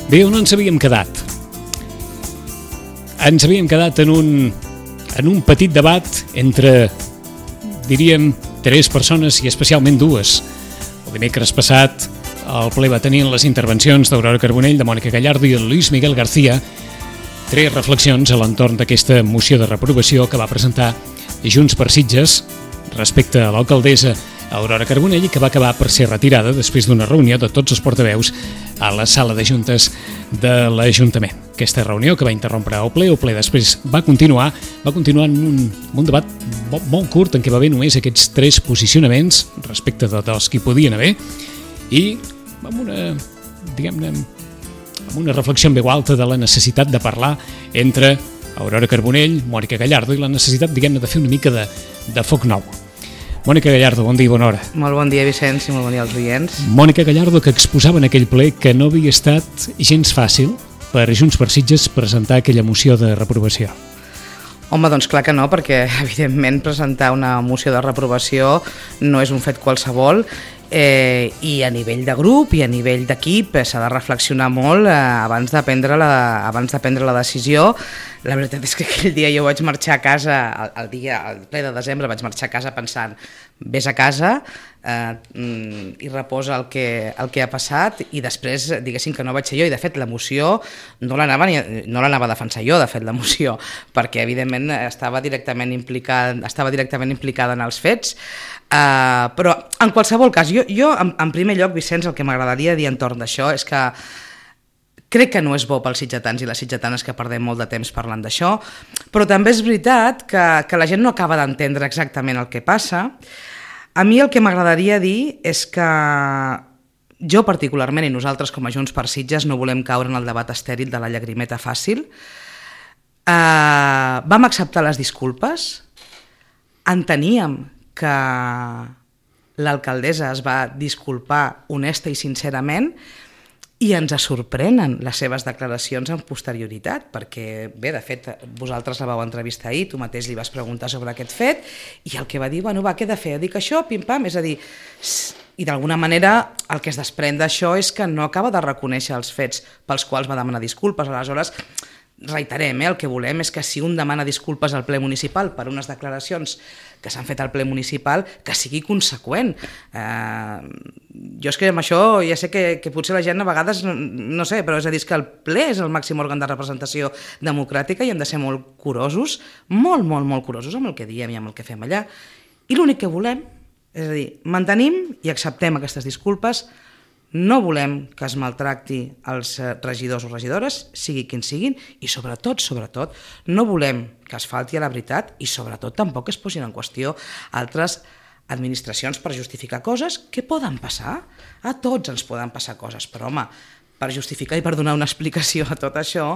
Bé, on ens havíem quedat? Ens havíem quedat en un petit debat entre, diríem, 3 persones i especialment 2. El dimecres passat el ple va tenir les intervencions d'Aurora Carbonell, de Mònica Gallardo i el Luis Miguel García, 3 reflexions a l'entorn d'aquesta moció de reprovació que va presentar Junts per Sitges respecte a l'alcaldessa Aurora Carbonell i que va acabar per ser retirada després d'una reunió de tots els portaveus a la sala de juntes de l'Ajuntament. Aquesta reunió que va interrompre el ple després va continuar en un debat molt curt en què va haver només aquests 3 posicionaments respecte dels que hi podien haver i amb una, diguem-ne, amb una reflexió en veu alta de la necessitat de parlar entre Aurora Carbonell, Mònica Gallardo i la necessitat, diguem-ne, de fer una mica de foc nou. Mònica Gallardo, bon dia i bona hora. Molt bon dia, Vicenç, i molt bon dia als oients. Mònica Gallardo, que exposava en aquell ple que no havia estat gens fàcil per Junts per Sitges presentar aquella moció de reprovació. Home, doncs clar que no, perquè evidentment presentar una moció de reprovació no és un fet qualsevol i a nivell de grup i a nivell d'equip s'ha de reflexionar molt abans de prendre la decisió. La veritat és que aquell dia jo vaig marxar a casa, el ple de desembre vaig marxar a casa pensant, vés a casa i reposa el que ha passat i després diguéssim que no vaig ser jo i de fet la moció no l'anava a defensar jo, de fet la moció, perquè evidentment estava directament implicada en els fets, però en qualsevol cas jo en primer lloc, Vicenç, el que m'agradaria dir entorn d'això és que crec que no és bo pels sitgetans i les sitgetanes que perdem molt de temps parlant d'això, però també és veritat que la gent no acaba d'entendre exactament el que passa. A mi el que m'agradaria dir és que jo particularment i nosaltres com a Junts per Sitges no volem caure en el debat estèril de la llagrimeta fàcil. Vam acceptar les disculpes, enteníem que l'alcaldessa es va disculpar honesta i sincerament i ens sorprenen les seves declaracions en posterioritat, perquè, bé, de fet, vosaltres la vau entrevistar ahir, tu mateix li vas preguntar sobre aquest fet, i el que va dir, bueno, va, què he de fer? Dic això, pim-pam, és a dir, i d'alguna manera el que es desprèn d'això és que no acaba de reconèixer els fets pels quals va demanar disculpes, aleshores, reiterem, el que volem és que si un demana disculpes al ple municipal per unes declaracions que s'han fet al ple municipal, que sigui conseqüent. Jo és que amb això ja sé que potser la gent a vegades, no sé, però és a dir, que el ple és el màxim òrgan de representació democràtica i hem de ser molt curosos, molt curosos amb el que diem i amb el que fem allà. I l'únic que volem, és a dir, mantenim i acceptem aquestes disculpes. No volem que es maltracti els regidors o regidores, sigui quin siguin, i sobretot, no volem que es falti a la veritat i sobretot tampoc es posin en qüestió altres administracions per justificar coses que poden passar. A tots ens poden passar coses, però home, per justificar i per donar una explicació a tot això,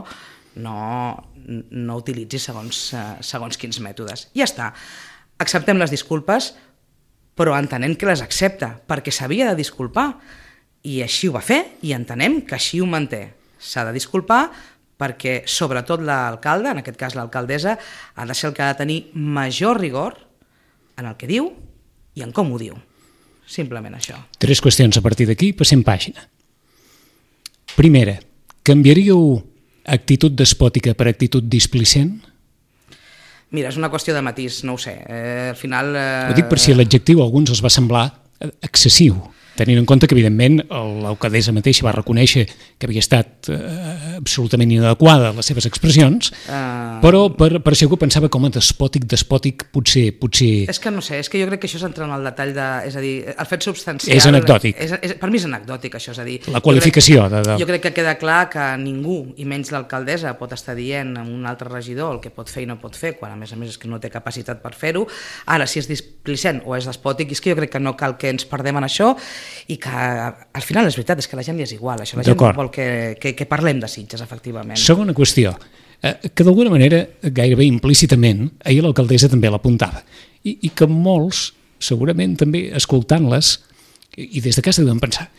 no utilitzi segons quins mètodes. Ja està, acceptem les disculpes, però entenent que les accepta, perquè s'havia de disculpar, i així ho va fer i entenem que així ho manté. S'ha de disculpar perquè sobretot l'alcalde, en aquest cas l'alcaldessa, ha de ser el que ha de tenir major rigor en el que diu i en com ho diu. Simplement això. 3 qüestions a partir d'aquí, passem pàgina. Primera, canviaríeu actitud despòtica per actitud displicent? Mira, és una qüestió de matís, no ho sé. Al final... Ho dic per si l'adjectiu a alguns els va semblar excessiu. Tenint en compte que, evidentment, l'alcaldessa mateixa va reconèixer que havia estat absolutament inadequada les seves expressions, però per si algú pensava com a despòtic, potser... És que no sé, és que jo crec que això és entrar en el detall de... És a dir, el fet substancial... És anecdòtic. Per mi és anecdòtic, això, és a dir... La qualificació Jo crec que queda clar que ningú, i menys l'alcaldessa, pot estar dient a un altre regidor el que pot fer i no pot fer, quan a més és que no té capacitat per fer-ho. Ara, si és displicent o és despòtic, és que jo crec que no cal que ens perdem en això, i que al final és veritat, és que la gent li és igual, això la gent vol que parlem de Sitges, efectivament. Segona qüestió, que d'alguna manera, gairebé implícitament, ahir l'alcaldessa també l'apuntava, i que molts, segurament també escoltant-les, i des de casa deuen pensar,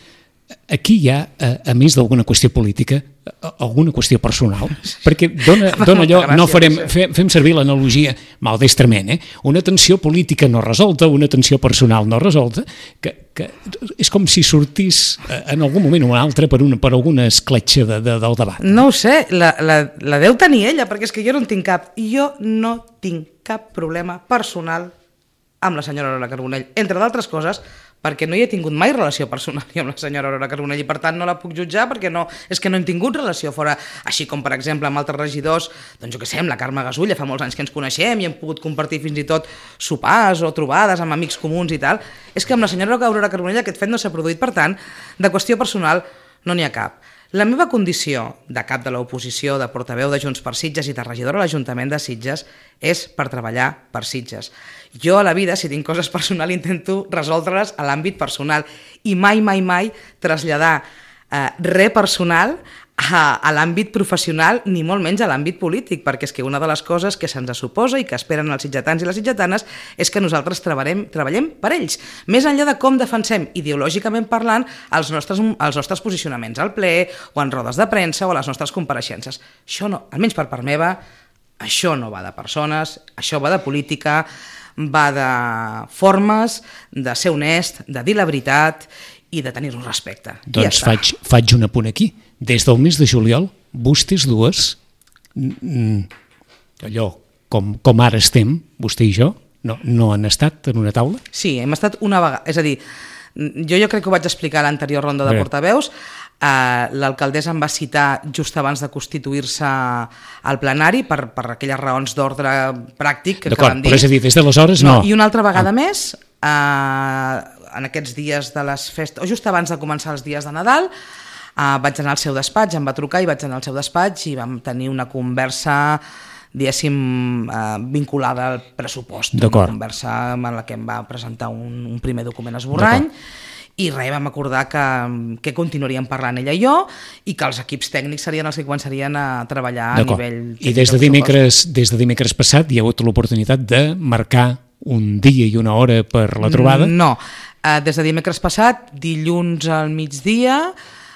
aquí hi ha, a més d'alguna qüestió política, alguna qüestió personal, perquè dona allò, no fem servir l'analogia maldestrament, una tensió política no resolta, una tensió personal no resolta, que és com si sortís en algun moment o un altre per alguna escletxa del debat. No ho sé, la deu tenir ella, perquè és que jo no en tinc cap. Jo no tinc cap problema personal amb la senyora Aurora Carbonell, entre d'altres coses, perquè no hi he tingut mai relació personal amb la senyora Aurora Carbonell i per tant no la puc jutjar perquè és que no hem tingut relació fora, així com per exemple amb altres regidors, doncs jo què sé, amb la Carme Gasulla, fa molts anys que ens coneixem i hem pogut compartir fins i tot sopars o trobades amb amics comuns i tal. És que amb la senyora Aurora Carbonell aquest fet no s'ha produït, per tant, de qüestió personal no n'hi ha cap. La meva condició de cap de l'oposició, de portaveu de Junts per Sitges i de regidora a l'Ajuntament de Sitges és per treballar per Sitges. Jo a la vida, si tinc coses personals, intento resoldre-les a l'àmbit personal i mai traslladar res personal a l'àmbit professional, ni molt menys a l'àmbit polític, perquè és que una de les coses que se'ns suposa i que esperen els sitgetans i les sitgetanes és que nosaltres treballem per ells, més enllà de com defensem ideològicament parlant els nostres posicionaments al ple o en rodes de premsa o a les nostres compareixences. Això no, almenys per part meva, això no va de persones, això va de política, va de formes, de ser honest, de dir la veritat i de tenir-nos respecte. Doncs faig un apunt aquí. Des del mes de juliol, vostès dues, allò com ara estem, vostè i jo, no han estat en una taula? Sí, hem estat una vegada. És a dir, jo crec que ho vaig explicar a l'anterior ronda de portaveus. L'alcaldessa em va citar just abans de constituir-se al plenari per aquelles raons d'ordre pràctic que vam dir. Però és a dir, des d'aleshores no. I una altra vegada més, en aquests dies de les festes, o just abans de començar els dies de Nadal, vaig anar al seu despatx, em va trucar i vaig anar al seu despatx i vam tenir una conversa, diguéssim, vinculada al pressupost. Una conversa en la que em va presentar un primer document esborrany i res, vam acordar que continuaríem parlant ella i jo i que els equips tècnics serien els que començarien a treballar a nivell... I des de dimecres passat hi ha hagut l'oportunitat de marcar un dia i una hora per la trobada? No, des de dimecres passat, dilluns al migdia,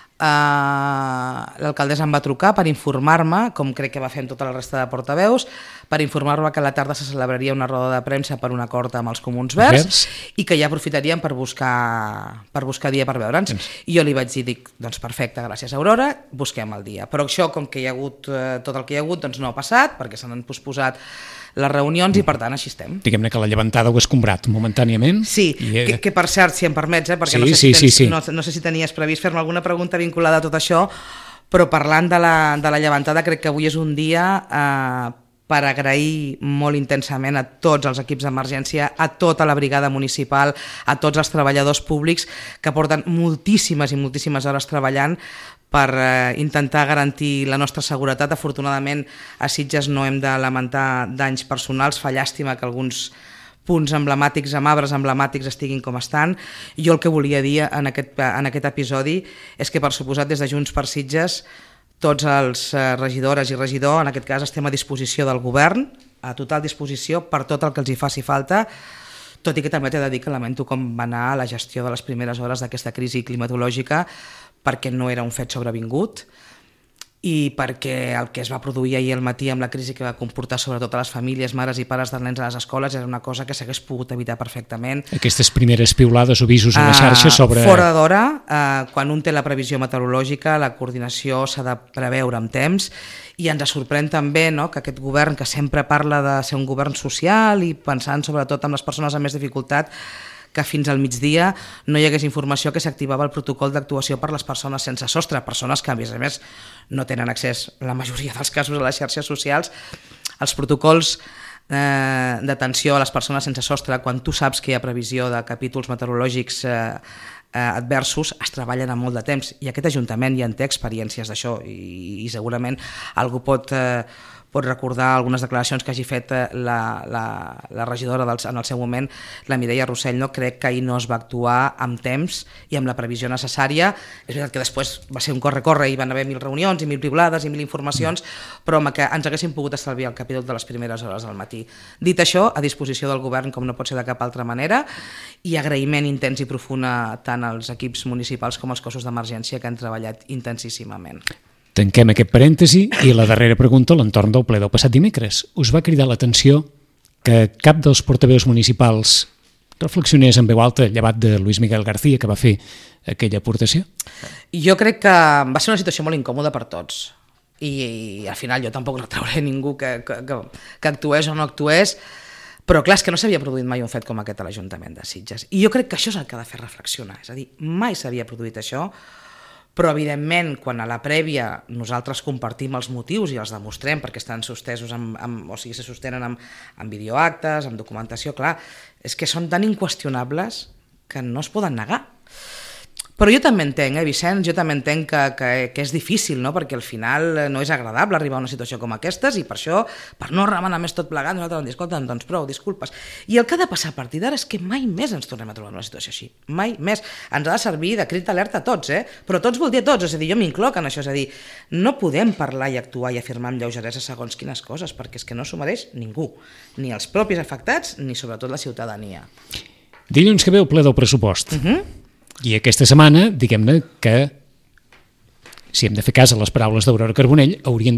l'alcaldessa em va trucar per informar-me, com crec que va fer amb tota la resta de portaveus, per informar-me que a la tarda se celebraria una roda de premsa per un acord amb els Comuns Verds i que ja aprofitaríem per buscar dia per veure'ns. I jo li vaig dir, doncs perfecte, gràcies Aurora, busquem el dia. Però això, com que hi ha hagut tot el que hi ha hagut, doncs no ha passat, perquè se n'han posposat les reunions i per tant així estem. Diguem-ne que la llevantada ho ha escombrat momentàniament. Sí, que per cert, si em permets, perquè no sé si tenies previst fer-me alguna pregunta vinculada a tot això, però parlant de la llevantada crec que avui és un dia per agrair molt intensament a tots els equips d'emergència, a tota la brigada municipal, a tots els treballadors públics que porten moltíssimes i moltíssimes hores treballant per intentar garantir la nostra seguretat. Afortunadament a Sitges no hem de lamentar danys personals, fa llàstima que alguns punts emblemàtics, amb arbres emblemàtics estiguin com estan. Jo el que volia dir en aquest episodi és que per suposat des de Junts per Sitges tots els regidores i regidor, en aquest cas estem a disposició del govern, a total disposició per tot el que els hi faci falta, tot i que també t'he de dir que lamento com va anar la gestió de les primeres hores d'aquesta crisi climatològica, perquè no era un fet sobrevingut i perquè el que es va produir ahir al matí amb la crisi que va comportar sobretot a les famílies, mares i pares dels nens a les escoles era una cosa que s'hagués pogut evitar perfectament. Aquestes primeres piulades o avisos a la xarxa sobre... Fora d'hora, quan un té la previsió meteorològica, la coordinació s'ha de preveure amb temps i ens sorprèn també que aquest govern que sempre parla de ser un govern social i pensant sobretot en les persones amb més dificultat, que fins al migdia no hi hagués informació que s'activava el protocol d'actuació per les persones sense sostre, persones que a més no tenen accés la majoria dels casos a les xarxes socials. Els protocols d'atenció a les persones sense sostre, quan tu saps que hi ha previsió de capítols meteorològics adversos, es treballen a molt de temps i aquest Ajuntament ja en té experiències d'això i segurament algú pot pot recordar algunes declaracions que hagi fet la regidora en el seu moment, la Mireia Rossell, no? Crec que ahir no es va actuar amb temps i amb la previsió necessària. És veritat que després va ser un corre-corre i van haver 1.000 reunions i 1.000 piulades i 1.000 informacions, però home, que ens haguéssim pogut estalviar el capítol de les primeres hores del matí. Dit això, a disposició del govern, com no pot ser de cap altra manera, i agraïment intens i profund tant als equips municipals com als cossos d'emergència que han treballat intensíssimament. Tanquem aquest parèntesi i la darrera pregunta a l'entorn del ple del passat dimecres. Us va cridar l'atenció que cap dels portaveus municipals reflexionés en veu alta, llevat de Luis Miguel García, que va fer aquella aportació? Jo crec que va ser una situació molt incòmoda per tots i al final jo tampoc retrauré ningú que actués o no actués, però clar, és que no s'havia produït mai un fet com aquest a l'Ajuntament de Sitges i jo crec que això és el que ha de fer reflexionar, és a dir, mai s'havia produït això. Però, evidentment, quan a la prèvia nosaltres compartim els motius i els demostrem perquè estan sostesos, o sigui, se sostenen amb videoactes, amb documentació, clar, és que són tan inqüestionables que no es poden negar. Però jo també entenc, Vicenç, jo també entenc que és difícil, no? Perquè al final no és agradable arribar a una situació com aquestes i per això, per no remenar més tot plegat, nosaltres vam dir, escolta, doncs prou, disculpes. I el que ha de passar a partir d'ara és que mai més ens tornem a trobar en una situació així, mai més. Ens ha de servir de crit d'alerta a tots, però tots vol dir a tots, és a dir, jo m'incloc en això, és a dir, no podem parlar i actuar i afirmar amb lleugeresa segons quines coses, perquè és que no s'ho mereix ningú, ni els propis afectats, ni sobretot la ciutadania. Dilluns que ve el ple del pressupost. I aquesta setmana, diguem-ne que, si hem de fer cas a les paraules d'Aurora Carbonell, haurien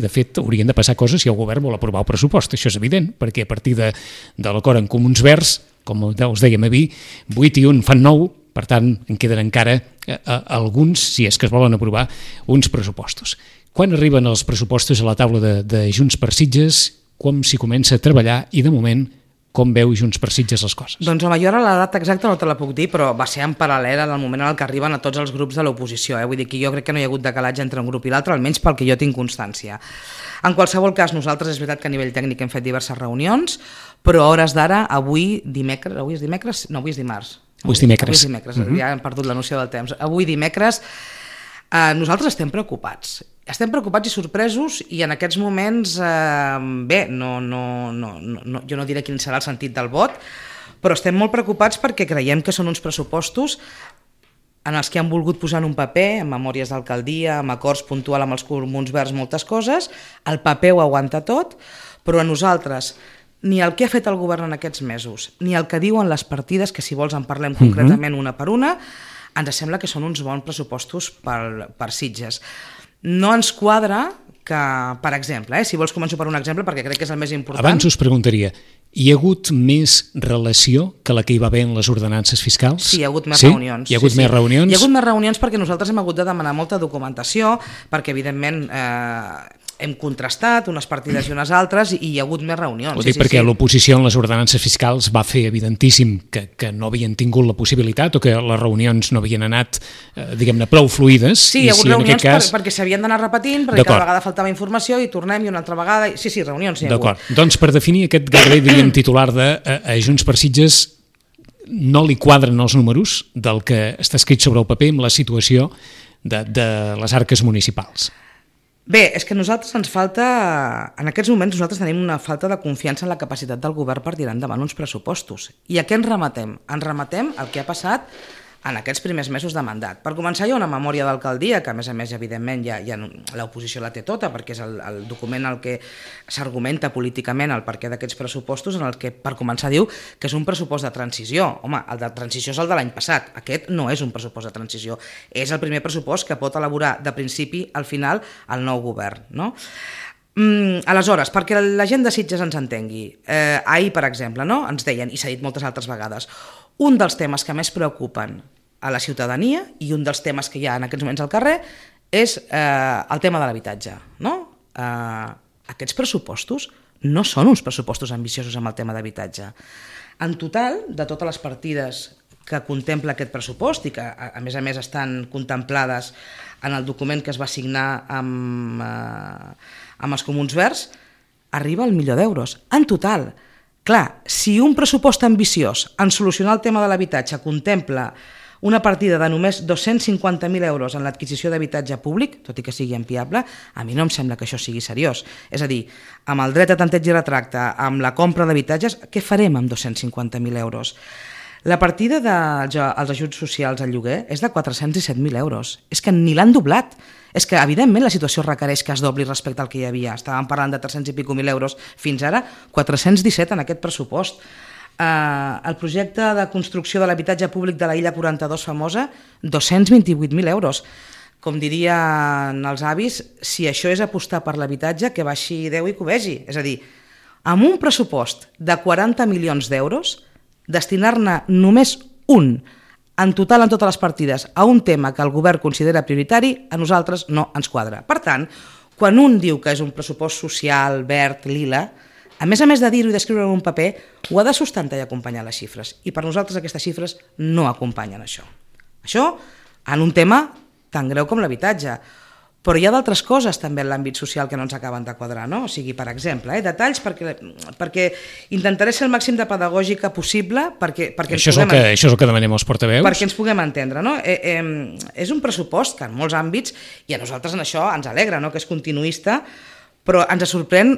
de passar coses si el govern vol aprovar el pressupost. Això és evident, perquè a partir de l'acord en Comuns Verds, com us dèiem a 8 i 1 fan 9, per tant, en queden encara alguns, si és que es volen aprovar, uns pressupostos. Quan arriben els pressupostos a la taula de Junts per Sitges, com s'hi comença a treballar i, de moment, com veu Junts per Sitges les coses? Doncs home, jo ara la data exacta no te la puc dir, però va ser en paral·lel en el moment en què arriben a tots els grups de l'oposició. Vull dir que jo crec que no hi ha hagut decalatge entre un grup i l'altre, almenys pel que jo tinc constància. En qualsevol cas, nosaltres és veritat que a nivell tècnic hem fet diverses reunions, però a hores d'ara, avui és dimarts. Avui és dimecres. Ja hem perdut la noció del temps. Avui dimecres, nosaltres estem preocupats. Estem preocupats i sorpresos i en aquests moments, bé, jo no diré quin serà el sentit del vot, però estem molt preocupats perquè creiem que són uns pressupostos en els que han volgut posar en un paper, en memòries d'alcaldia, amb acords puntuals amb els Comuns Verds, moltes coses, el paper ho aguanta tot, però a nosaltres ni el que ha fet el govern en aquests mesos, ni el que diuen les partides, que si vols en parlem concretament una per una, ens sembla que són uns bons pressupostos per Sitges. No ens quadra que, per exemple, si vols començo per un exemple perquè crec que és el més important. Abans us preguntaria, hi ha hagut més relació que la que hi va haver en les ordenances fiscals? Sí, hi ha hagut més reunions. Hi ha hagut més reunions? Hi ha hagut més reunions perquè nosaltres hem hagut de demanar molta documentació, perquè evidentment hem contrastat unes partides i unes altres i hi ha hagut més reunions. Ho dic perquè l'oposició en les ordenances fiscals va fer evidentíssim que no havien tingut la possibilitat o que les reunions no havien anat, diguem-ne, prou fluïdes. Sí, hi ha hagut reunions perquè s'havien d'anar repetint, perquè cada vegada faltava informació i tornem i una altra vegada. Sí, reunions hi ha hagut. D'acord. Doncs per definir aquest gairebé diríem titular de Junts per Sitges, no li quadren els números del que està escrit sobre el paper amb la situació de les arques municipals. Bé, és que nosaltres ens falta, en aquests moments nosaltres tenim una falta de confiança en la capacitat del govern per tirar endavant uns pressupostos. I a què ens remetem? Ens remetem al que ha passat en aquests primers mesos de mandat. Per començar, hi ha una memòria d'alcaldia, que a més, evidentment, ja l'oposició la té tota, perquè és el document en el que s'argumenta políticament el perquè d'aquests pressupostos, en el que, per començar, diu que és un pressupost de transició. Home, el de transició és el de l'any passat. Aquest no és un pressupost de transició. És el primer pressupost que pot elaborar de principi al final el nou govern, no? Aleshores, perquè la gent de Sitges ens entengui, ahir, per exemple, no? Ens deien, i s'ha dit moltes altres vegades, un dels temes que més preocupen a la ciutadania i un dels temes que hi ha en aquests moments al carrer és el tema de l'habitatge. No? Aquests pressupostos no són uns pressupostos ambiciosos amb el tema d'habitatge. En total, de totes les partides que contempla aquest pressupost i que, a més, estan contemplades en el document que es va signar amb els Comuns Verds, arriba al 1 milió d'euros. En total. Clar, si un pressupost ambiciós en solucionar el tema de l'habitatge contempla una partida de només 250.000 euros en l'adquisició d'habitatge públic, tot i que sigui ampliable, a mi no em sembla que això sigui seriós. És a dir, amb el dret a tanteig i retracte, amb la compra d'habitatges, què farem amb 250.000 euros? La partida dels ajuts socials al lloguer és de 407.000 euros. És que ni l'han doblat. És que, evidentment, la situació requereix que es dobli respecte al que hi havia. Estàvem parlant de 300 i pico mil euros fins ara, 417 en aquest pressupost. El projecte de construcció de l'habitatge públic de la Illa 42 famosa, 228.000 euros. Com dirien els avis, si això és apostar per l'habitatge, que baixi Déu i que ho vegi. És a dir, amb un pressupost de 40 milions d'euros, destinar-ne només un, en total en totes les partides, a un tema que el govern considera prioritari, a nosaltres no ens quadra. Per tant, quan un diu que és un pressupost social, verd, lila, a més de dir-ho i d'escriure en un paper, ho ha de sustentar i acompanyar les xifres. I per nosaltres aquestes xifres no acompanyen això. Això en un tema tan greu com l'habitatge. Però hi ha d'altres coses també en l'àmbit social que no ens acaben de quadrar, no? O sigui, per exemple, detalls perquè intentaré ser el màxim de pedagògica possible perquè això és el que demanem als portaveus. Perquè ens puguem entendre, no? És un pressupost que en molts àmbits, i a nosaltres en això ens alegra, no? Que és continuista, però ens sorprèn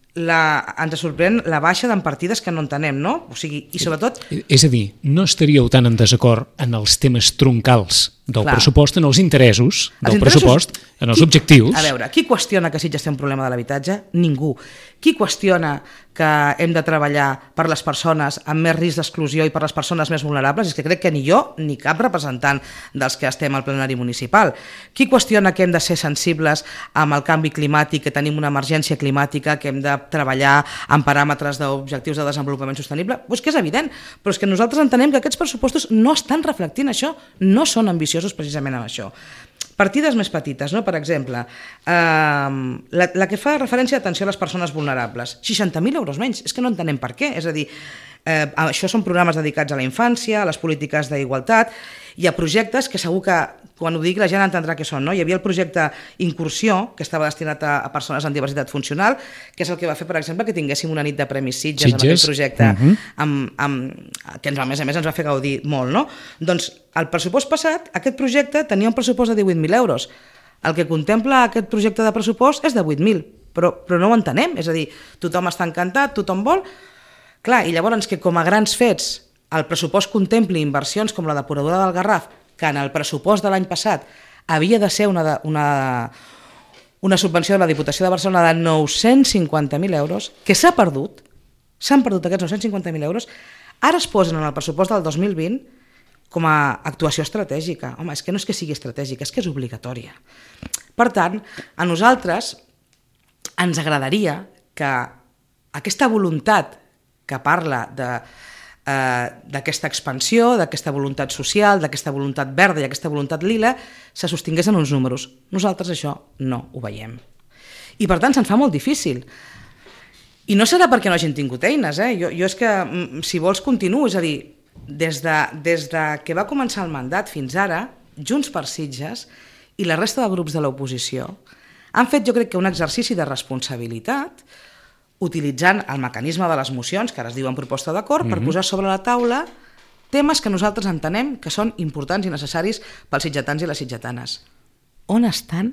la baixa d'en partides que no entenem, no? O sigui, i sobretot... És a dir, no estaríeu tan en desacord en els temes troncals del pressupost, en els interessos del pressupost, en els objectius. A veure, qui qüestiona que Sitges té un problema de l'habitatge? Ningú. Qui qüestiona que hem de treballar per les persones amb més risc d'exclusió i per les persones més vulnerables? És que crec que ni jo ni cap representant dels que estem al plenari municipal. Qui qüestiona que hem de ser sensibles amb el canvi climàtic, que tenim una emergència climàtica, que hem de treballar amb paràmetres d'objectius de desenvolupament sostenible? Pues que és evident, però és que nosaltres entenem que aquests pressupostos no estan reflectint això, no són ambiciosos precisament amb això. Partides més petites, no? Per exemple, la que fa referència a atenció a les persones vulnerables, 60.000 euros menys, és que no entenem per què, és a dir, això són programes dedicats a la infància, a les polítiques d'igualtat, i a projectes que segur que quan ho dic la gent entendrà què són, no? Hi havia el projecte Incursió, que estava destinat a persones amb diversitat funcional, que és el que va fer, per exemple, que tinguéssim una nit de Premis Sitges amb aquest projecte, que a més ens va fer gaudir molt, no? Doncs el pressupost passat, aquest projecte tenia un pressupost de 18.000 euros. El que contempla aquest projecte de pressupost és de 8.000, però no ho entenem, és a dir, tothom està encantat, tothom vol... Clar, i llavors que com a grans fets el pressupost contempli inversions com la depuradora del Garraf, que en el pressupost de l'any passat havia de ser una subvenció de la Diputació de Barcelona de 950.000 euros, que s'han perdut aquests 950.000 euros, ara es posen en el pressupost del 2020 com a actuació estratègica. Home, és que no és que sigui estratègica, és que és obligatòria. Per tant, a nosaltres ens agradaria que aquesta voluntat que parla d'aquesta expansió, d'aquesta voluntat social, d'aquesta voluntat verda i aquesta voluntat lila, se sostingués en uns números. Nosaltres això no ho veiem. I per tant se'n fa molt difícil. I no serà perquè no hagin tingut eines, Jo és que, si vols, continuo. És a dir, des de que va començar el mandat fins ara, Junts per Sitges i la resta de grups de l'oposició han fet, jo crec que un exercici de responsabilitat utilitzant el mecanisme de les mocions, que ara es diuen proposta d'acord, per posar sobre la taula temes que nosaltres entenem que són importants i necessaris pels sitgetans i les sitgetanes. On estan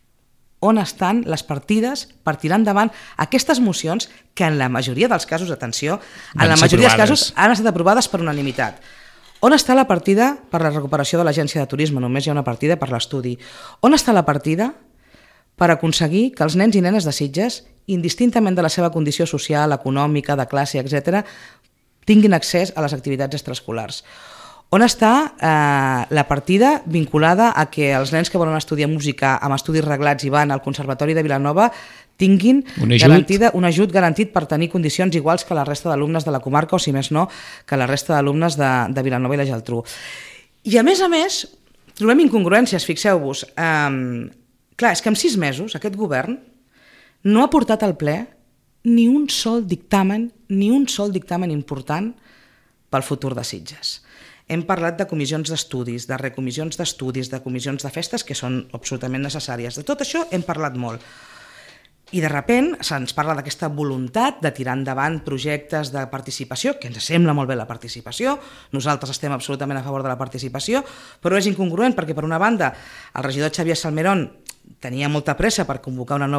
les partides per tirar endavant aquestes mocions que en la majoria dels casos, atenció, en la majoria dels casos han estat aprovades per unanimitat? On està la partida per la recuperació de l'agència de turisme? Només hi ha una partida per l'estudi. On està la partida per aconseguir que els nens i nenes de Sitges, indistintament de la seva condició social, econòmica, de classe, etc., tinguin accés a les activitats extraescolars? On està la partida vinculada a que els nens que volen estudiar música amb estudis reglats i van al Conservatori de Vilanova tinguin un ajut garantit per tenir condicions iguals que la resta d'alumnes de la comarca, o si més no, que la resta d'alumnes de Vilanova i la Geltrú? I a més, trobem incongruències, fixeu-vos. Clar, és que en 6 mesos aquest govern no ha portat al ple ni un sol dictamen important pel futur de Sitges. Hem parlat de comissions d'estudis, de recomissions d'estudis, de comissions de festes, que són absolutament necessàries. De tot això hem parlat molt. I de sobte se'ns parla d'aquesta voluntat de tirar endavant projectes de participació, que ens sembla molt bé la participació, nosaltres estem absolutament a favor de la participació, però és incongruent perquè, per una banda, el regidor Xavier Salmerón tenia molta pressa per convocar un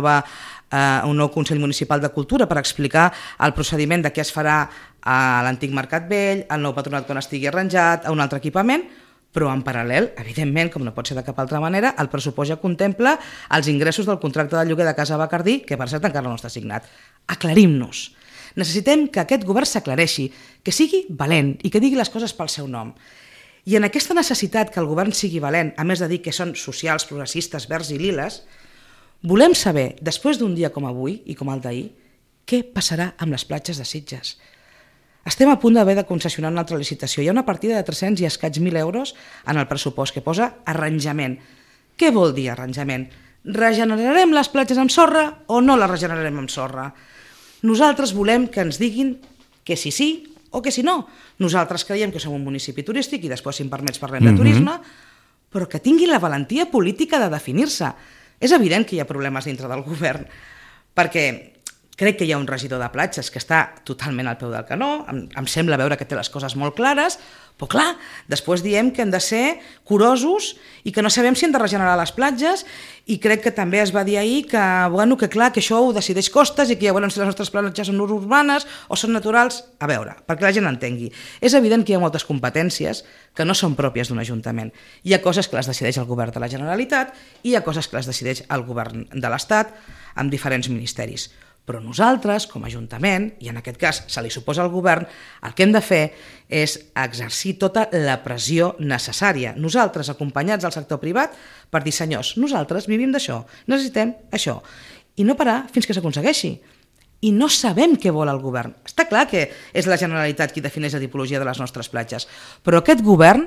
nou Consell Municipal de Cultura per explicar el procediment de què es farà a l'antic Mercat Vell, al nou Patronat quan estigui arranjat, a un altre equipament, però en paral·lel, evidentment, com no pot ser de cap altra manera, el pressupost ja contempla els ingressos del contracte de lloguer de Casa Bacardí, que per cert encara no està signat. Aclarim-nos. Necessitem que aquest govern s'aclareixi, que sigui valent i que digui les coses pel seu nom. I en aquesta necessitat que el govern sigui valent, a més de dir que són socials, progressistes, verds i liles, volem saber, després d'un dia com avui i com el d'ahir, què passarà amb les platges de Sitges. Estem a punt d'haver de concessionar una altra licitació. Hi ha una partida de 300 i escaig 1.000 euros en el pressupost que posa arranjament. Què vol dir arranjament? Regenerarem les platges amb sorra o no les regenerarem amb sorra? Nosaltres volem que ens diguin que sí o que si no. Nosaltres creiem que som un municipi turístic i després, si em permets, parlem de turisme, però que tinguin la valentia política de definir-se. És evident que hi ha problemes dintre del govern, perquè crec que hi ha un regidor de platges que està totalment al peu del canó, em sembla veure que té les coses molt clares, però clar, després diem que hem de ser curosos i que no sabem si hem de regenerar les platges, i crec que també es va dir ahir que, bueno, que clar, que això ho decideix Costes i que ja veurem si les nostres platges són urbanes o són naturals. A veure, perquè la gent entengui. És evident que hi ha moltes competències que no són pròpies d'un ajuntament. Hi ha coses que les decideix el govern de la Generalitat i hi ha coses que les decideix el govern de l'Estat amb diferents ministeris. Però nosaltres, com a Ajuntament, i en aquest cas se li suposa al govern, el que hem de fer és exercir tota la pressió necessària. Nosaltres, acompanyats del sector privat, per dir, senyors, nosaltres vivim d'això, necessitem això. I no parar fins que s'aconsegueixi. I no sabem què vol el govern. Està clar que és la Generalitat qui defineix la tipologia de les nostres platges, però aquest govern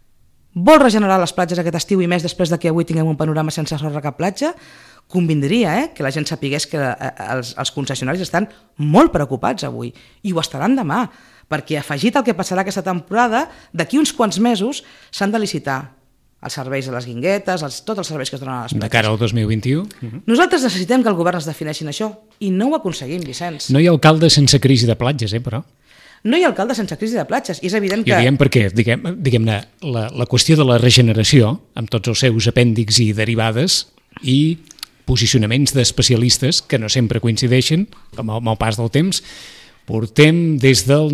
vol regenerar les platges aquest estiu i més després de que avui tinguem un panorama sense sorra cap platja. Convindria que la gent sapigués que els concessionaris estan molt preocupats avui i ho estaran demà, perquè afegit al que passarà aquesta temporada, d'aquí uns quants mesos s'han de licitar els serveis de les guinguetes, tots els serveis que es donen a les platges. De cara al 2021. Nosaltres necessitem que el govern es defineixi en això i no ho aconseguim, Vicenç. No hi ha alcalde sense crisi de platges, però... No hi ha alcalde sense crisi de platges, i és evident que... I ho diem perquè, diguem-ne, la qüestió de la regeneració, amb tots els seus apèndixs i derivades, i posicionaments d'especialistes que no sempre coincideixen, com amb el pas del temps, portem des del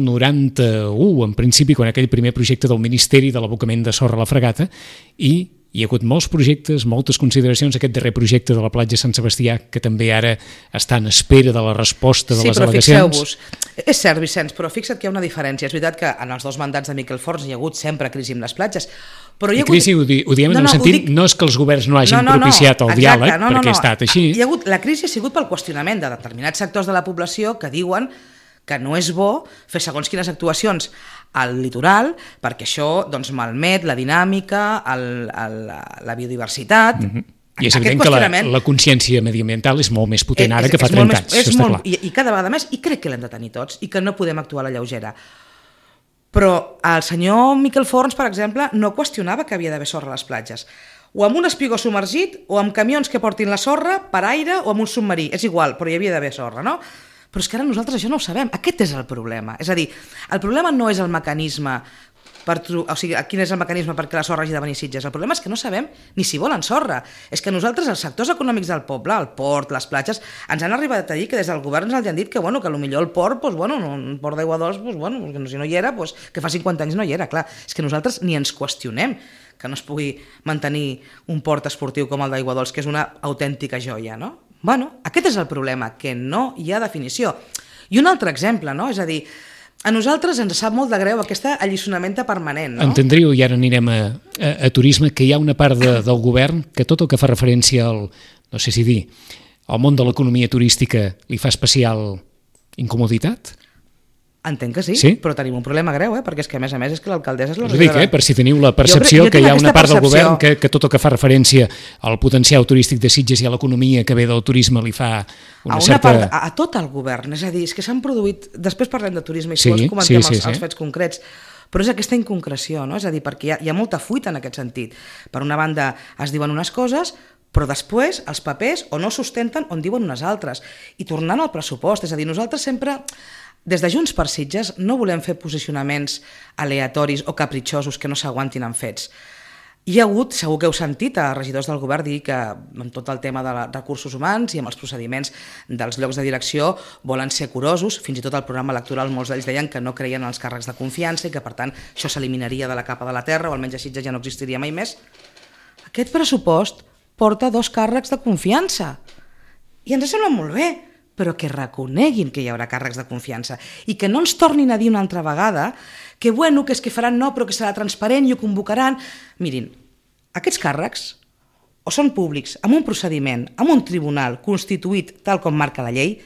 91, en principi, quan aquell primer projecte del Ministeri de l'abocament de sorra a la Fregata, i hi ha hagut molts projectes, moltes consideracions, aquest darrer projecte de la platja Sant Sebastià, que també ara està en espera de la resposta de les al·legacions. Sí, però fixeu-vos, és cert, Vicenç, però fixa't que hi ha una diferència. És veritat que en els 2 mandats de Miquel Forns hi ha hagut sempre crisi amb les platges, però hi ha hagut... crisi ho diem en el sentit, no és que els governs no hagin propiciat el diàleg, perquè ha estat així. La crisi ha sigut pel qüestionament de determinats sectors de la població que diuen que no és bo fer segons quines actuacions al litoral, perquè això malmet la dinàmica, la biodiversitat... I és evident que la consciència mediambiental és molt més potent ara que fa 30 anys, això està clar. I cada vegada més, i crec que l'hem de tenir tots, i que no podem actuar a la lleugera. Però el senyor Miquel Forns, per exemple, no qüestionava que havia d'haver sorra a les platges. O amb un espigó submergit, o amb camions que portin la sorra per aire, o amb un submarí. És igual, però hi havia d'haver sorra, no? Però és que ara nosaltres això no ho sabem. Aquest és el problema. És a dir, el problema no és el mecanisme, quin és el mecanisme perquè la sorra hagi de venir a Sitges. El problema és que no sabem ni si volen sorra. És que nosaltres, els sectors econòmics del poble, el port, les platges, ens han arribat a dir que des del govern ens han dit que potser el port, un port d'aigua dolç, si no hi era, que fa 50 anys no hi era. Clar, és que nosaltres ni ens qüestionem que no es pugui mantenir un port esportiu com el d'aigua dolç, que és una autèntica joia, no? Aquest és el problema, que no hi ha definició. I un altre exemple, no? És a dir, a nosaltres ens sap molt de greu aquesta alliçonamenta permanent, no? Entendríeu, i ara anirem a turisme, que hi ha una part del govern que tot el que fa referència al, no sé si dir, al món de l'economia turística li fa especial incomoditat? Entenc que sí, però tenim un problema greu, perquè és que a més és que l'alcaldessa és la regidora. Per si teniu la percepció que hi ha una part del govern que tot el que fa referència al potencial turístic de Sitges i a l'economia que ve del turisme li fa una certa... A tot el govern, és a dir, és que s'han produït... Després parlem de turisme i si vols comentem els fets concrets, però és aquesta inconcreció, no? És a dir, perquè hi ha molta fuita en aquest sentit. Per una banda es diuen unes coses, però després els papers o no sustenten on diuen unes altres. I tornant al pressupost, és a dir, nosaltres sempre, des de Junts per Sitges, no volem fer posicionaments aleatoris o capritxosos que no s'aguantin en fets. Hi ha hagut, segur que heu sentit a regidors del govern dir que amb tot el tema de recursos humans i amb els procediments dels llocs de direcció volen ser curosos, fins i tot al programa electoral molts d'ells deien que no creien en els càrrecs de confiança i que per tant això s'eliminaria de la capa de la terra o almenys a Sitges ja no existiria mai més. Aquest pressupost porta 2 càrrecs de confiança i ens sembla molt bé, però que reconeguin que hi haurà càrrecs de confiança i que no ens tornin a dir una altra vegada que bueno, que és que faran no, però que serà transparent i ho convocaran. Mirin, aquests càrrecs o són públics amb un procediment, amb un tribunal constituït tal com marca la llei,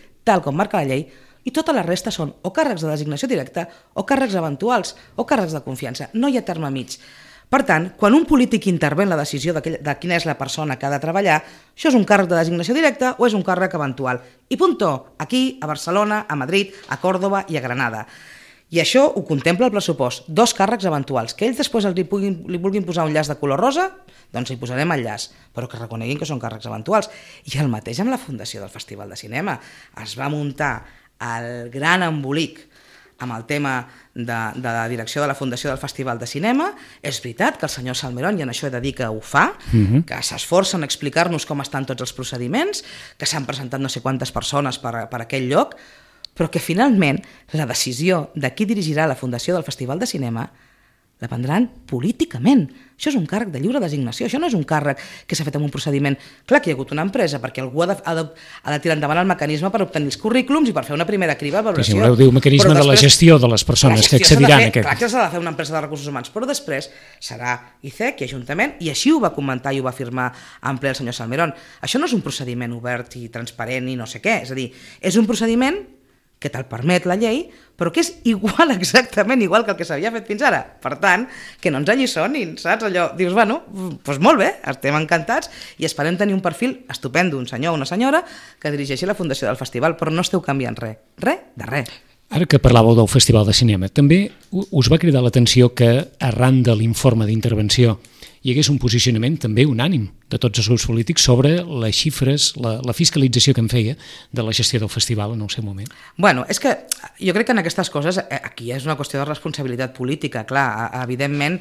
i tota la resta són o càrrecs de designació directa o càrrecs eventuals o càrrecs de confiança. No hi ha terme mig. Per tant, quan un polític intervé en la decisió de quina és la persona que ha de treballar, això és un càrrec de designació directa o és un càrrec eventual. I puntó, aquí, a Barcelona, a Madrid, a Còrdova i a Granada. I això ho contempla el pressupost, 2 càrrecs eventuals. Que ells després li vulguin posar un llaç de color rosa, doncs hi posarem el llaç, però que reconeguin que són càrrecs eventuals. I el mateix amb la Fundació del Festival de Cinema. Es va muntar el gran embolic amb el tema de la direcció de la Fundació del Festival de Cinema. És veritat que el senyor Salmerón, i en això he de dir que ho fa, que s'esforça en explicar-nos com estan tots els procediments, que s'han presentat no sé quantes persones per aquell lloc, però que finalment la decisió de qui dirigirà la Fundació del Festival de Cinema la prendran políticament. Això és un càrrec de lliure designació, això no és un càrrec que s'ha fet amb un procediment. Clar que hi ha hagut una empresa, perquè algú ha de tirar endavant el mecanisme per obtenir els currículums i per fer una primera criba de valoració. Si voleu dir mecanisme de la gestió de les persones que accediran a aquest. Clar que s'ha de fer una empresa de recursos humans, però després serà ICEC i Ajuntament, i així ho va comentar i ho va afirmar en ple el senyor Salmerón. Això no és un procediment obert i transparent i no sé què, és a dir, és un procediment que te'l permet la llei, però que és igual, exactament igual que el que s'havia fet fins ara. Per tant, que no ens alliçonin, saps? Allò, dius, bueno, doncs molt bé, estem encantats i esperem tenir un perfil estupendo, un senyor o una senyora que dirigeixi la Fundació del Festival, però no esteu canviant res de res. Ara que parlàveu del Festival de Cinema, també us va cridar l'atenció que arran de l'informe d'intervenció hi hagués un posicionament també unànim de tots els grups polítics sobre les xifres, la fiscalització que en feia de la gestió del festival en el seu moment. Bueno, és que jo crec que en aquestes coses aquí és una qüestió de responsabilitat política, clar, evidentment,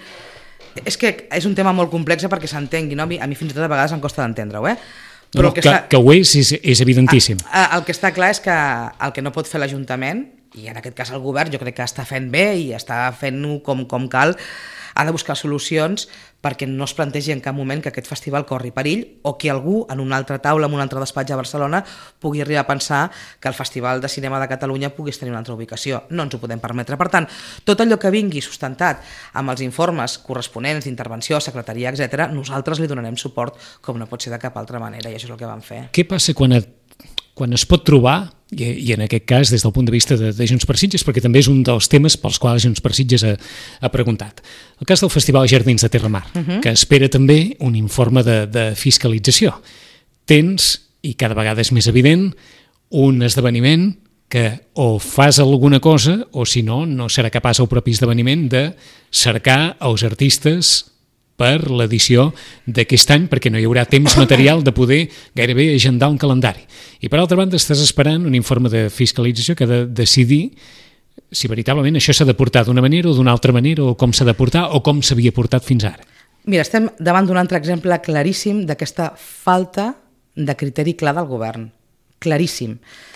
és que és un tema molt complex perquè s'entengui, no? A mi fins i tot a vegades em costa d'entendre-ho, Però que ho és evidentíssim. El que està clar és que el que no pot fer l'Ajuntament, i en aquest cas el govern, jo crec que està fent bé i està fent-ho com cal, ha de buscar solucions perquè no es plantegi en cap moment que aquest festival corri perill o que algú en una altra taula, en un altre despatx a Barcelona, pugui arribar a pensar que el Festival de Cinema de Catalunya pogués tenir una altra ubicació. No ens ho podem permetre. Per tant, tot allò que vingui sustentat amb els informes corresponents d'intervenció, secretaria, etc., nosaltres li donarem suport com no pot ser de cap altra manera, i això és el que vam fer. Què passa quan es pot trobar, i en aquest cas des del punt de vista de Junts per Sitges, perquè també és un dels temes pels quals Junts per Sitges ha preguntat. El cas del Festival Jardins de Terramar, que espera també un informe de fiscalització. Tens, i cada vegada és més evident, un esdeveniment que o fas alguna cosa o si no, no serà capaç el propi esdeveniment de cercar els artistes per l'edició d'aquest any, perquè no hi haurà temps material de poder gairebé agendar un calendari. I per altra banda estàs esperant un informe de fiscalització que ha de decidir si veritablement això s'ha de portar d'una manera o d'una altra manera, o com s'ha de portar o com s'havia portat fins ara. Mira, estem davant d'un altre exemple claríssim d'aquesta falta de criteri clar del govern. Claríssim.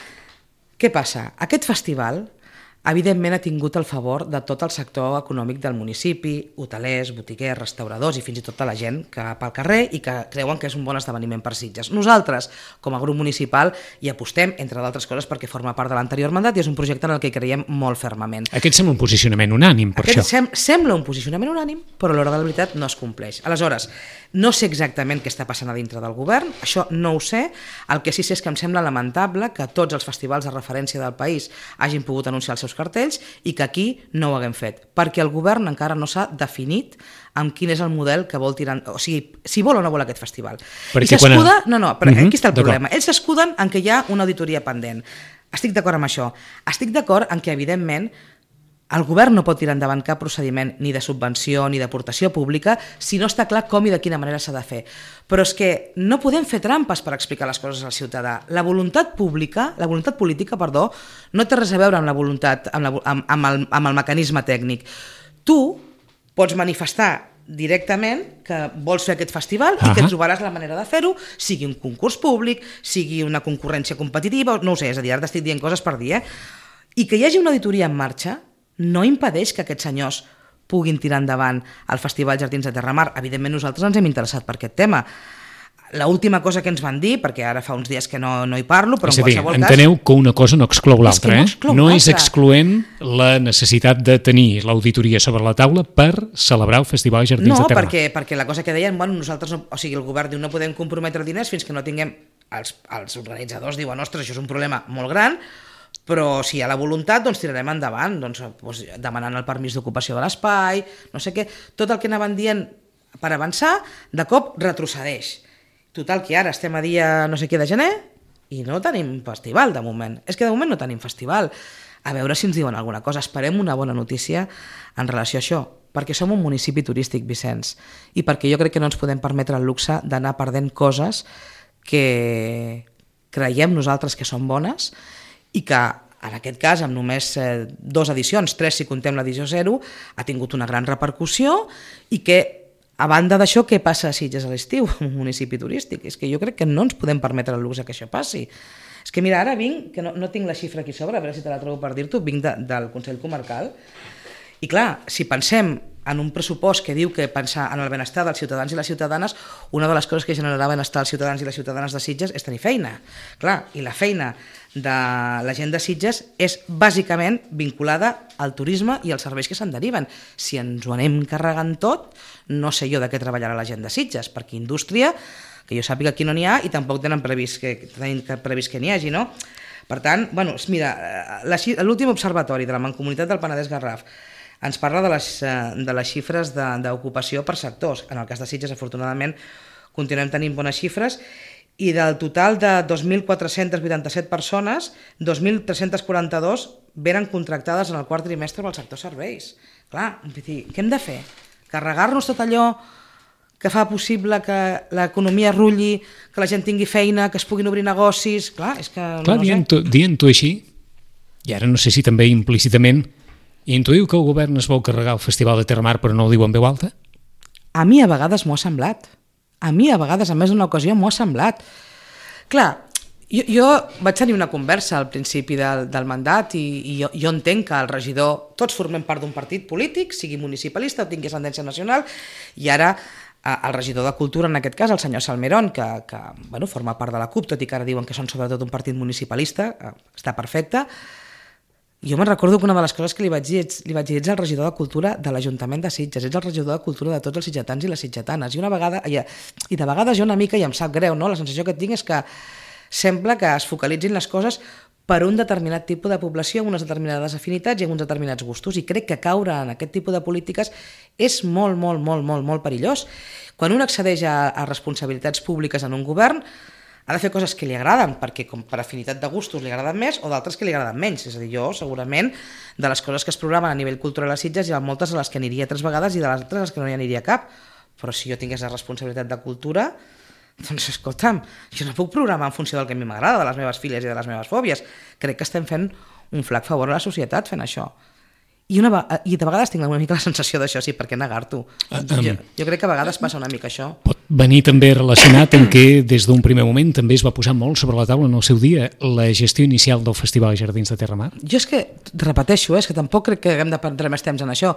Què passa? Aquest festival evidentment ha tingut el favor de tot el sector econòmic del municipi, hotelers, botiguers, restauradors i fins i tot de la gent que va pel carrer i que creuen que és un bon esdeveniment per Sitges. Nosaltres, com a grup municipal, hi apostem, entre d'altres coses, perquè forma part de l'anterior mandat i és un projecte en el que creiem molt fermament. Aquest sembla un posicionament unànim, per això. Sembla un posicionament unànim, però a l'hora de la veritat no es compleix. Aleshores, no sé exactament què està passant a dintre del govern, això no ho sé. El que sí sé és que em sembla lamentable que tots els festivals de referència del país hagin pogut anunciar els seus cartells i que aquí no ho haguem fet, perquè el govern encara no s'ha definit amb quin és el model que vol tirar, o sigui, si vol o no vol aquest festival. I s'escuda, aquí està el problema, ells s'escuden en què hi ha una auditoria pendent. Estic d'acord amb això, estic d'acord en què evidentment el govern no pot tirar endavant cap procediment ni de subvenció ni d'aportació pública si no està clar com i de quina manera s'ha de fer. Però és que no podem fer trampes per explicar les coses al ciutadà. La voluntat política, no té res a veure amb la voluntat, amb el mecanisme tècnic. Tu pots manifestar directament que vols fer aquest festival i que trobaràs la manera de fer-ho, sigui un concurs públic, sigui una concurrència competitiva, no ho sé, és a dir, ara t'estic dient coses per dir, I que hi hagi una auditoria en marxa no impedeix que aquests senyors puguin tirar endavant el Festival Jardins de Terramar. Evidentment nosaltres ens hem interessat per aquest tema. L'última cosa que ens van dir, perquè ara fa uns dies que no hi parlo, però en qualsevol cas... Enteneu que una cosa no exclou l'altra, No és excloent la necessitat de tenir l'auditoria sobre la taula per celebrar el Festival Jardins de Terramar. No, perquè la cosa que deien, nosaltres, o sigui, el govern diu no podem comprometre diners fins que no tinguem... Els organitzadors diuen, ostres, això és un problema molt gran, però si hi ha la voluntat, doncs tirarem endavant, demanant el permís d'ocupació de l'espai, no sé què, tot el que anaven dient per avançar, de cop retrocedeix. Total, que ara estem a dia no sé què de gener i no tenim festival de moment. És que de moment no tenim festival. A veure si ens diuen alguna cosa. Esperem una bona notícia en relació a això, perquè som un municipi turístic, Vicenç, i perquè jo crec que no ens podem permetre el luxe d'anar perdent coses que creiem nosaltres que són bones i que, en aquest cas, amb només 2 edicions, 3 si contem l'edició 0, ha tingut una gran repercussió i que, a banda d'això, què passa a Sitges a l'estiu, un municipi turístic? És que jo crec que no ens podem permetre el luxe que això passi. És que mira, ara vinc, que no tinc la xifra aquí sobre, a veure si te la trobo per dir-t'ho, vinc del Consell Comarcal, i clar, si pensem en un pressupost que diu que pensar en el benestar dels ciutadans i les ciutadanes, una de les coses que generarà benestar als ciutadans i les ciutadanes de Sitges és tenir feina. Clar, i la feina de la gent de Sitges és bàsicament vinculada al turisme i als serveis que se'n deriven. Si ens ho anem carregant tot, no sé jo de què treballarà la gent de Sitges, perquè indústria, que jo sàpiga aquí no n'hi ha i tampoc tenen previst que n'hi hagi, no? Per tant, mira, l'últim observatori de la Mancomunitat del Penedès-Garraf ens parla de les xifres d'ocupació per sectors. En el cas de Sitges, afortunadament, continuem tenint bones xifres, i del total de 2.487 persones, 2.342 venen contractades en el quart trimestre pel sector serveis. Clar, què hem de fer? Carregar-nos tot allò que fa possible que l'economia rulli, que la gent tingui feina, que es puguin obrir negocis... Clar, és que... Clar, dient-ho així, i ara no sé si també implícitament, intuïu que el govern es vol carregar el Festival de Terramar però no ho diu en veu alta? A mi a vegades m'ho ha semblat. A mi a vegades, a més d'una ocasió, m'ho ha semblat. Clar, jo vaig tenir una conversa al principi del mandat i jo entenc que el regidor, tots formem part d'un partit polític, sigui municipalista o tingui ascendència nacional, i ara el regidor de Cultura, en aquest cas, el senyor Salmerón, que forma part de la CUP, tot i que ara diuen que són sobretot un partit municipalista, està perfecte. Jo me'n recordo que una de les coses que li vaig dir, ets el regidor de Cultura de l'Ajuntament de Sitges, ets el regidor de Cultura de tots els sitgetans i les sitgetanes, i de vegades jo una mica, i em sap greu, no? La sensació que tinc és que sembla que es focalitzin les coses per un determinat tipus de població, amb unes determinades afinitats i amb uns determinats gustos, i crec que caure en aquest tipus de polítiques és molt, molt, molt, molt, molt perillós. Quan un accedeix a responsabilitats públiques en un govern, ha de fer coses que li agraden, perquè com per afinitat de gustos li agraden més o d'altres que li agraden menys. És a dir, jo segurament de les coses que es programen a nivell cultural a Sitges hi ha moltes a les que aniria 3 vegades i de les altres a les que no hi aniria cap. Però si jo tingués la responsabilitat de cultura, doncs escolta'm, jo no puc programar en funció del que a mi m'agrada, de les meves filles i de les meves fòbies. Crec que estem fent un flac favor a la societat fent això. I de vegades tinc una mica la sensació d'això, sí, per què negar-t'ho? Jo crec que a vegades passa una mica això. Pot venir també relacionat amb que des d'un primer moment també es va posar molt sobre la taula en el seu dia la gestió inicial del Festival Jardins de Terramar. Jo és que, repeteixo, és que tampoc crec que haguem de perdre més temps en això.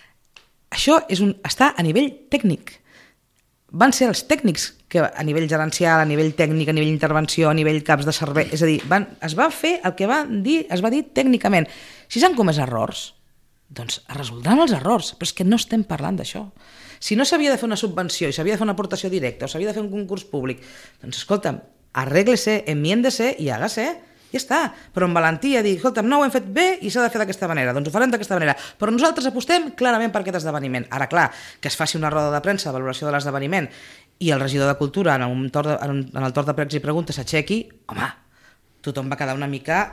Això està a nivell tècnic. Van ser els tècnics que a nivell gerencial, a nivell tècnic, a nivell intervenció, a nivell caps de servei, és a dir, es va fer el que es va dir tècnicament. Si s'han comès errors, doncs es resoldran els errors, però és que no estem parlant d'això. Si no s'havia de fer una subvenció i s'havia de fer una aportació directa o s'havia de fer un concurs públic, doncs escolta'm, arréglese, enmiéndese i hágase, ja està. Però amb valentia dir, escolta'm, no ho hem fet bé i s'ha de fer d'aquesta manera, doncs ho farem d'aquesta manera. Però nosaltres apostem clarament per aquest esdeveniment. Ara, clar, que es faci una roda de premsa de valoració de l'esdeveniment i el regidor de Cultura en el torn de pregs i preguntes s'aixequi, home, tothom va quedar una mica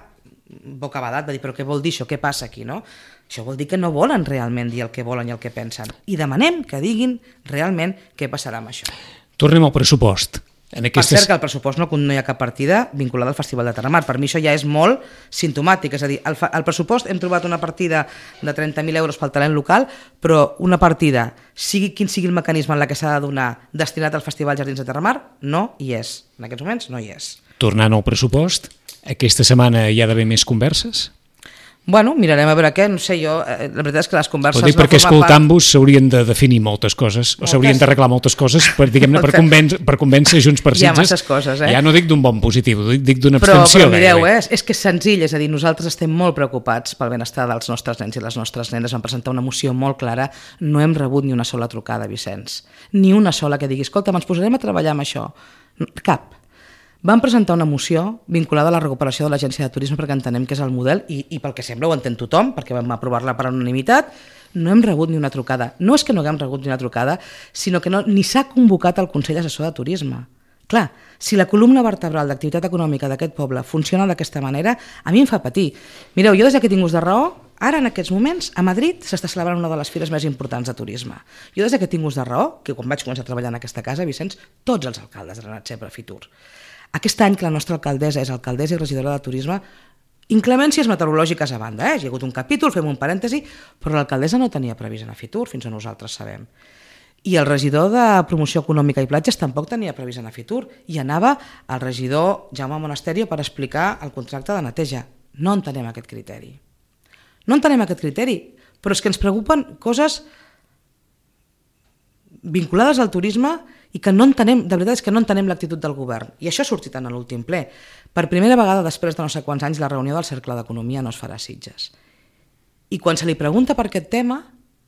bocabadat, va dir, però què vol dir això, què passa aquí, no? Això vol dir que no volen realment dir el que volen i el que pensen. I demanem que diguin realment què passarà amb això. Tornem al pressupost. Per cert que al pressupost no hi ha cap partida vinculada al Festival de Terramar. Per mi això ja és molt simptomàtic. És a dir, al pressupost hem trobat una partida de 30.000 euros pel talent local, però una partida, quin sigui el mecanisme en la que s'ha de donar destinat al Festival Jardins de Terramar, no hi és. En aquests moments no hi és. Tornant al pressupost, aquesta setmana hi ha d'haver més converses? Bueno, mirarem a veure què, no sé jo, la veritat és que les converses... Ho dic perquè escoltant-vos s'haurien de definir moltes coses, o s'haurien d'arreglar moltes coses per, diguem-ne, per convèncer Junts per Sitges. Hi ha masses coses, Ja no dic d'un bon positiu, dic d'una abstenció. Però mireu, és que és senzill, és a dir, nosaltres estem molt preocupats pel benestar dels nostres nens i les nostres nenes. Vam presentar una moció molt clara, no hem rebut ni una sola trucada, Vicenç. Ni una sola que digui, escolta, ens posarem a treballar amb això. Cap. Vam presentar una moció vinculada a la recuperació de l'Agència de Turisme perquè entenem que és el model i pel que sembla ho entén tothom, perquè vam aprovar-la per unanimitat. No hem rebut ni una trucada. No és que no haguem rebut ni una trucada, sinó que ni s'ha convocat el Consell Assessor de Turisme. Clar, si la columna vertebral d'activitat econòmica d'aquest poble funciona d'aquesta manera, a mi em fa patir. Mireu, jo des que tinc ús de raó, ara en aquests moments a Madrid s'està celebrant una de les fires més importants de turisme. Jo des que tinc ús de raó, que quan vaig començar a treballar en aquesta casa, Vicenç, tots els alcaldes han anat sempre a Fitur. Aquest any que la nostra alcaldessa és alcaldessa i regidora de turisme, inclemències meteorològiques a banda, hi ha hagut un capítol, fem un parèntesi, però l'alcaldessa no tenia previst anar a Fitur, fins on nosaltres sabem. I el regidor de Promoció Econòmica i Platges tampoc tenia previst anar a Fitur, i anava el regidor Jaume Monasterio per explicar el contracte de neteja. No entenem aquest criteri. No entenem aquest criteri, però és que ens preocupen coses vinculades al turisme i que no entenem, de veritat és que no entenem l'actitud del govern. I això ha sortit en l'últim ple. Per primera vegada després de no sé quants anys la reunió del Cercle d'Economia no es farà a Sitges. I quan se li pregunta per aquest tema,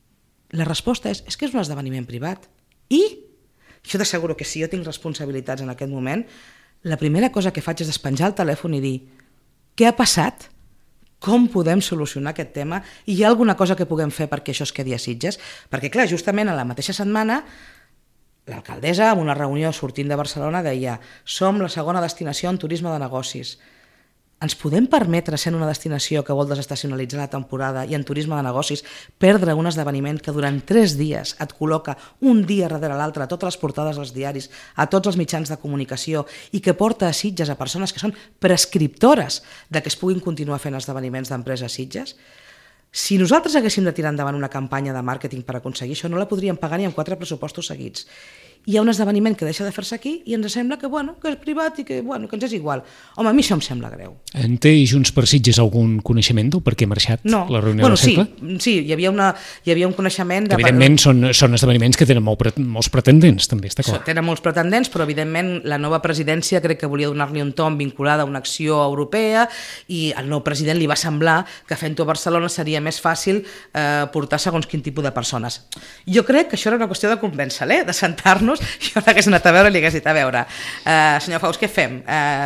la resposta és que és un esdeveniment privat. I jo t'asseguro que si jo tinc responsabilitats en aquest moment, la primera cosa que faig és despenjar el telèfon i dir què ha passat? Com podem solucionar aquest tema? I hi ha alguna cosa que puguem fer perquè això es quedi a Sitges? Perquè clar, justament a la mateixa setmana l'alcaldessa, en una reunió sortint de Barcelona, deia som la segona destinació en turisme de negocis. Ens podem permetre, sent una destinació que vol desestacionalitzar la temporada i en turisme de negocis, perdre un esdeveniment que durant 3 dies et col·loca un dia darrere l'altre a totes les portades dels diaris, a tots els mitjans de comunicació i que porta a Sitges a persones que són prescriptores de que es puguin continuar fent esdeveniments d'empresa a Sitges? Si nosaltres haguéssim de tirar endavant una campanya de màrqueting per aconseguir això, no la podríem pagar ni amb 4 pressupostos seguits. Hi ha un esdeveniment que deixa de fer-se aquí i ens sembla que és privat i que ens és igual. Home, a mi això em sembla greu. En té Junts per Sitges algun coneixement del per què ha marxat la reunió del Cercle? Sí, hi havia un coneixement... Evidentment són esdeveniments que tenen molts pretendents, també, està clar. Tenen molts pretendents, però evidentment la nova presidència crec que volia donar-li un tom vinculada a una acció europea i al nou president li va semblar que fent-ho a Barcelona seria més fàcil portar segons quin tipus de persones. Jo crec que això era una qüestió de convèncer-lo, de sentar-nos. Jo l'hagués anat a veure i li hagués dit, a veure, senyor Faus, què fem?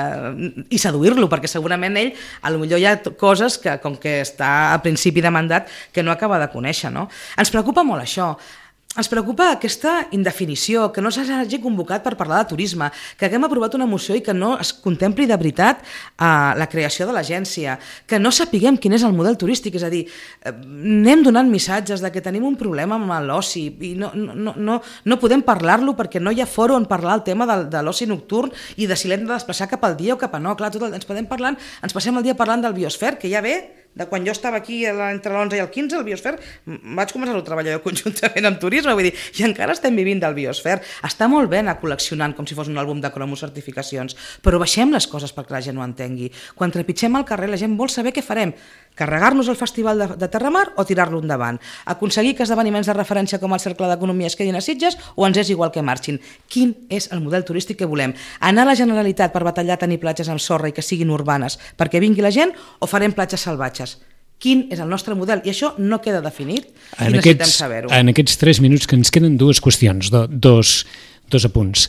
I seduir-lo, perquè segurament ell, potser hi ha coses que, com que està a principi de mandat, que no acaba de conèixer, no? Ens preocupa molt això. Ens preocupa aquesta indefinició, que no s'hagi convocat per parlar de turisme, que haguem aprovat una moció i que no es contempli de veritat la creació de l'agència, que no sapiguem quin és el model turístic, és a dir, anem donant missatges de que tenim un problema amb l'oci i no podem parlar-lo perquè no hi ha foro on parlar el tema de l'oci nocturn i de si l'hem de desplaçar cap al dia o cap a no. Clar, ens passem el dia parlant del biosfer, que ja ve de quan jo estava aquí entre l'11 i el 15, el biosfer, vaig començar a treballar jo conjuntament amb turisme, vull dir, i encara estem vivint del biosfer. Està molt bé anar col·leccionant com si fos un àlbum de cromos certificacions, però baixem les coses perquè la gent ho entengui. Quan trepitgem al carrer la gent vol saber què farem, carregar-nos el Festival de Terramar o tirar-lo endavant, aconseguir que esdeveniments de referència com el Cercle d'Economia es quedin a Sitges o ens és igual que marxin. Quin és el model turístic que volem? Anar a la Generalitat per batallar a tenir platges amb sorra i que siguin urbanes perquè vingui la gent o farem platges salvatges? Quin és el nostre model? I això no queda definit i necessitem saber-ho. En aquests 3 minuts que ens queden, 2 qüestions, dos apunts.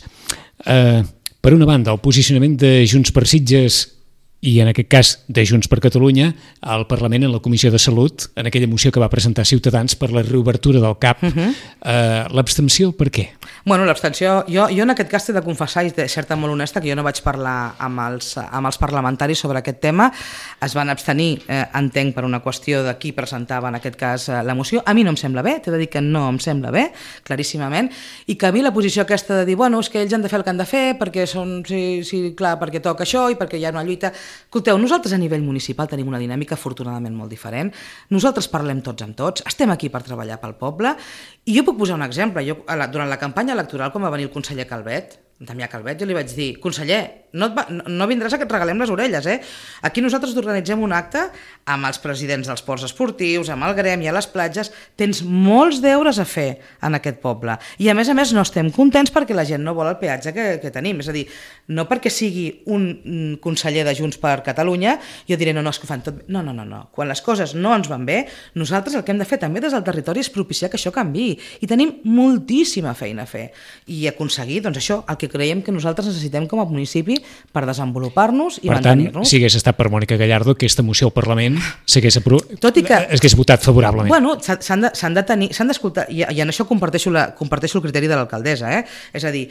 Per una banda, el posicionament de Junts per Sitges i en aquest cas de Junts per Catalunya al Parlament en la Comissió de Salut, en aquella moció que va presentar Ciutadans per la reobertura del CAP. L'abstenció, per què? Bueno, l'abstenció, jo en aquest cas t'he de confessar i de certa molt honesta que jo no vaig parlar amb els parlamentaris sobre aquest tema, es van abstenir, entenc, per una qüestió de qui presentava en aquest cas la moció. A mi no em sembla bé, t'he de dir que no em sembla bé, claríssimament, i que a mi la posició aquesta de dir, bueno, és que ells han de fer el que han de fer perquè són, sí, clar, perquè toca això i perquè hi ha una lluita. Escolteu, nosaltres a nivell municipal tenim una dinàmica afortunadament molt diferent, nosaltres parlem tots amb tots, estem aquí per treballar pel poble, i jo puc posar un exemple. Jo, durant la campanya electoral, quan va venir el conseller Calvet, Damià Calvet, jo li vaig dir, conseller, no vindràs a que et regalem les orelles, Aquí nosaltres organitzem un acte amb els presidents dels ports esportius, amb el gremi, a les platges, tens molts deures a fer en aquest poble. I a més no estem contents perquè la gent no vol el peatge que tenim. És a dir, no perquè sigui un conseller de Junts per Catalunya, jo diré, no, és que ho fan tot bé. No. Quan les coses no ens van bé, nosaltres el que hem de fer també des del territori és propiciar que això canviï. I tenim moltíssima feina a fer. I aconseguir, doncs això, el que creiem que nosaltres necessitem com a municipi per desenvolupar-nos i mantenir-nos. Per tant, si hagués estat per Mònica Gallardo, aquesta moció al Parlament s'hagués votat favorablement. Bueno, s'han d'escoltar, i en això comparteixo el criteri de l'alcaldessa, És a dir,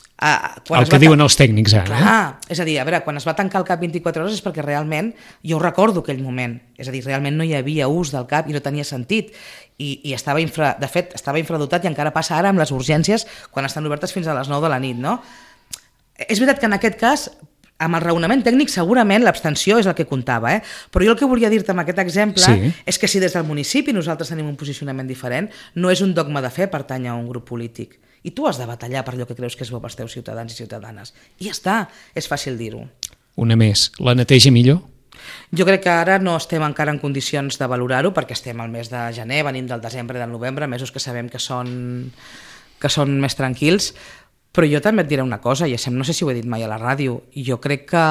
el que diuen els tècnics ara. Clar, és a dir, a veure, quan es va tancar el CAP 24 hores és perquè realment, jo ho recordo aquell moment, és a dir, realment no hi havia ús del CAP i no tenia sentit, i de fet estava infradotat i encara passa ara amb les urgències quan estan obertes fins a les 9 de la nit, no? És veritat que en aquest cas, amb el raonament tècnic, segurament l'abstenció és el que comptava, però jo el que volia dir-te amb aquest exemple és que si des del municipi nosaltres tenim un posicionament diferent, no és un dogma de fe pertànyer a un grup polític. I tu has de batallar per allò que creus que és bo pels teus ciutadans i ciutadanes. I ja està, és fàcil dir-ho. Una més, la neteja millor? Jo crec que ara no estem encara en condicions de valorar-ho perquè estem al mes de gener, venim del desembre i del novembre, mesos que sabem que són més tranquils, però jo també et diré una cosa, i no sé si ho he dit mai a la ràdio, i jo crec que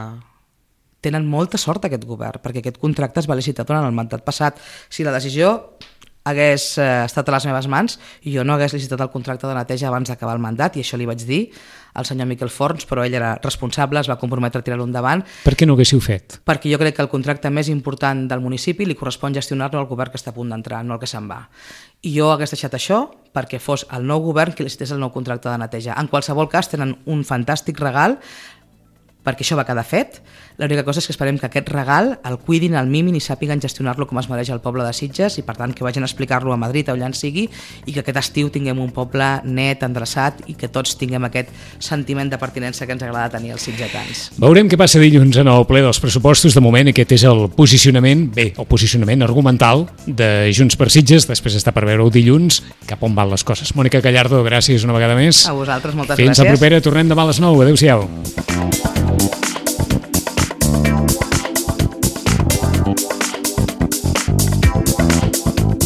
tenen molta sort aquest govern, perquè aquest contracte es va licitar durant el mandat passat. Si la decisió hagués estat a les meves mans, jo no hagués licitat el contracte de neteja abans d'acabar el mandat, i això li vaig dir al senyor Miquel Forns, però ell era responsable, es va comprometre a tirar-lo endavant. Per què no ho haguéssiu fet? Perquè jo crec que el contracte més important del municipi li correspon gestionar-lo al govern que està a punt d'entrar, no el que se'n va. I jo hagués deixat això perquè fos el nou govern qui licités el nou contracte de neteja. En qualsevol cas, tenen un fantàstic regal, perquè això va quedar fet. L'única cosa és que esperem que aquest regal el cuidin, el mimin i sàpiguen gestionar-lo com es mereix el poble de Sitges, i per tant que vagin a explicar-lo a Madrid o allà en sigui, i que aquest estiu tinguem un poble net, endreçat, i que tots tinguem aquest sentiment de pertinença que ens agrada tenir els sitgetans. Veurem què passa dilluns en el ple dels pressupostos. De moment aquest és el posicionament argumental de Junts per Sitges. Després està per veure-ho dilluns cap on van les coses. Mònica Gallardo, gràcies una vegada més. A vosaltres, moltes gràcies. Fins la propera, tornem demà a les 9. Adéu-siau.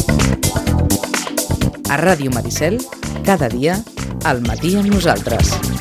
A Ràdio Maricel, cada dia, al matí amb nosaltres.